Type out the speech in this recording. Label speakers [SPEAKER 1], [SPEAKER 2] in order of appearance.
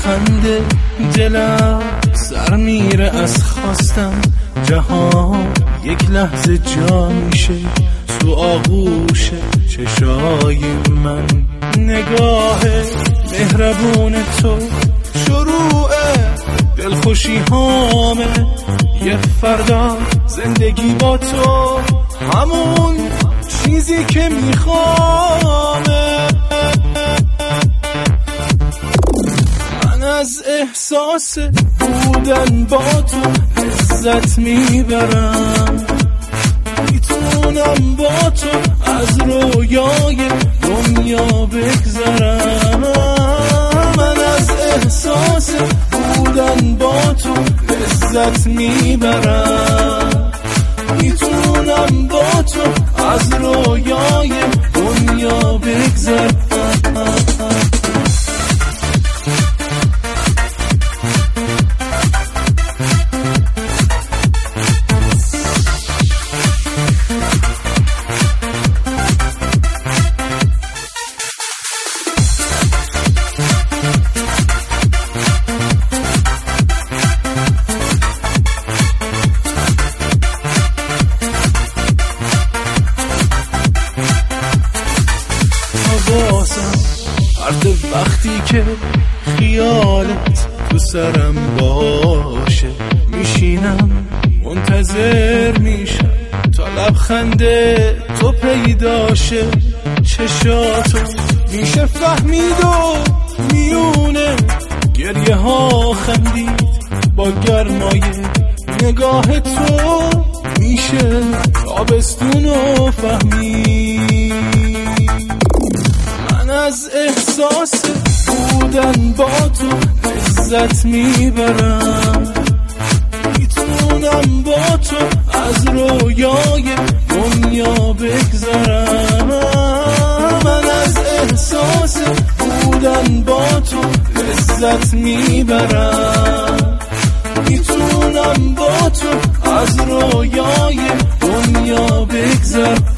[SPEAKER 1] لبخنده دلم سر میره از خواستم، جهان یک لحظه جا میشه تو آغوش چشای من. نگاه مهربون تو شروع دلخوشی هامه، یه فردا زندگی با تو همون چیزی که میخوامه. من از احساس بودن با تو لذت میبرم، میتونم با تو از رویای دنیا بگذرم. من از احساس بودن با تو لذت میبرم، میتونم با تو از رویای دنیا بگذرم. فرد وقتی که خیالت تو سرم باشه، میشینم منتظر میشم تا لبخنده تو پیداشه. چشاتو میشه فهمید و میونه گریه ها خندید با گرمای نگاه تو، میشه تابستونو فهمید. من از احساس بودن با تو لذت میبرم، میتونم با تو از رویای دنیا بگذرم. من از احساس بودن با تو لذت میبرم، میتونم با تو از رویای دنیا بگذرم.